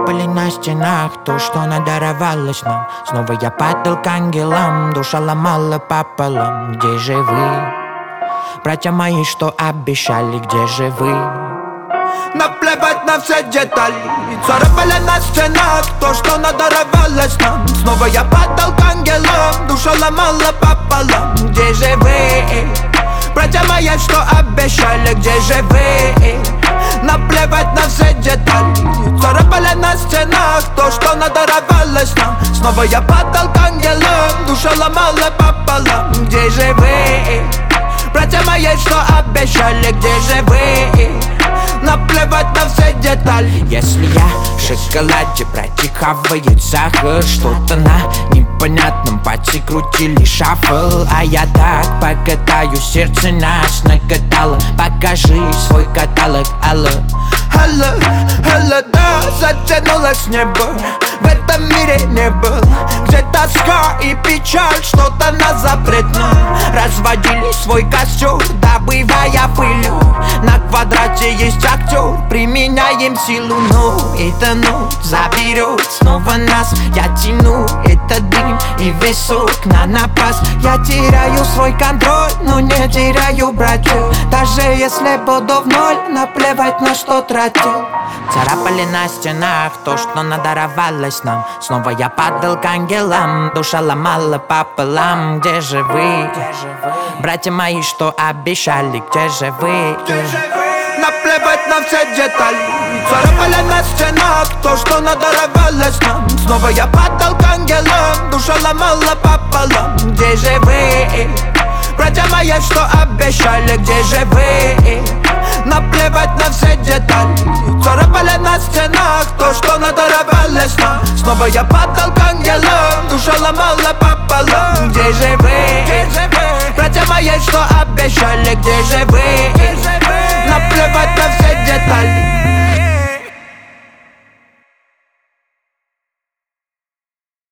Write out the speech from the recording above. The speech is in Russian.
Царапали на стенах то, что надаровалось нам. Снова я падал к ангелам, душа ломала пополам. Где же вы, братья мои, что обещали, где же вы? Наплевать на все детали, царапали на стенах то, что надаровалось нам. Снова я падал к ангелам, душа ломала пополам. Где же вы, братья мои, что обещали, где же вы? Наплевать на все детали, царапали на стенах то, что надаровалось нам. Снова я падал к ангелам, душа ломала пополам. Где же вы, братья мои, что обещали, где же вы? Наплевать на все детали. Если я в шоколаде, братья хавает сахар, что-то на непонятном пальце крутили шафл. А я так покатаю, сердце нас накатало. Покажи свой каталог, алло. Алло, алло, да, затянулось небо. В этом мире не был, где тоска и печаль, что-то нас запретно. Разводили свой костер, добывая пыль. На квадрате есть актер, применяем силу. Но эта ночь заберет снова нас. Я тяну этот дым и весок на напас. Я теряю свой контроль, но не теряю братьев. Даже если буду в ноль, наплевать на что тратил. Царапали на стенах то, что надаровалось нам. Снова я падал к ангелам, душа ломала пополам. Где же вы, братья мои, что обещали, где же вы? Наплевать на все детали, царапали на стенах то, что надаровалось нам. Снова я падал к ангелам, душа ломала пополам. Где же вы, братья мои, что обещали, где же вы? Наплевать на все детали, царапали на стенах то, что надаровалось нам. Снова я падал к ангелам, душа ломала пополам. Где же вы, братья мои, что обещали, где же вы? Наплевать на все детали.